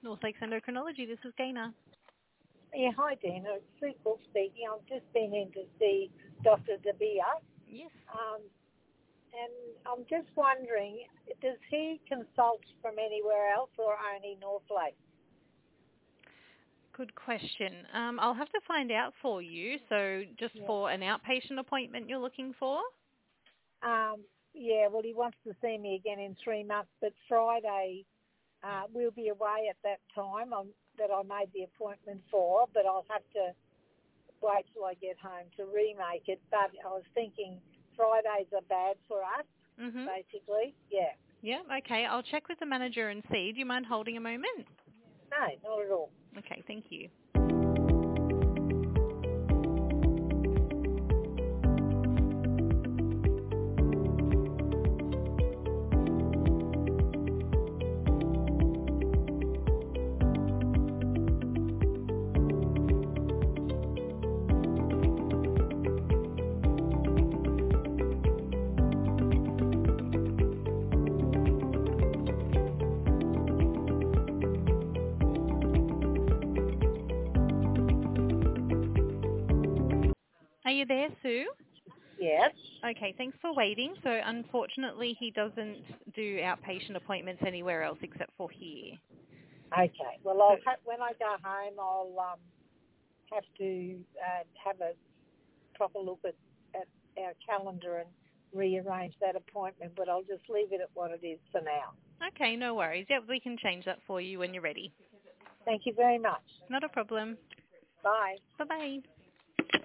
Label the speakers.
Speaker 1: North Lakes Endocrinology, this is Gaina.
Speaker 2: Yeah, hi, Dana. It's Sue Cook speaking. I've just been in to see Dr. Dabia,
Speaker 1: Yes.
Speaker 2: and I'm just wondering, does he consult from anywhere else or only North Lakes?
Speaker 1: Good question. I'll have to find out for you. So just for an outpatient appointment you're looking for?
Speaker 2: Yeah, well, he wants to see me again in 3 months, but Friday we'll be away at that time that I made the appointment for, but I'll have to wait till I get home to remake it. But I was thinking Fridays are bad for us, basically. Yeah.
Speaker 1: Yeah, okay. I'll check with the manager and see. Do you mind holding a moment?
Speaker 2: No, not at all.
Speaker 1: Okay, thank you. Are you there, Sue?
Speaker 2: Yes.
Speaker 1: Okay, thanks for waiting. So unfortunately, he doesn't do outpatient appointments anywhere else except for here.
Speaker 2: Okay. Well, when I go home, I'll have to have a proper look at our calendar and rearrange that appointment, but I'll just leave it at what it is for now.
Speaker 1: Okay, no worries. Yep, we can change that for you when you're ready.
Speaker 2: Thank you very much.
Speaker 1: Not a problem.
Speaker 2: Bye.
Speaker 1: Bye-bye.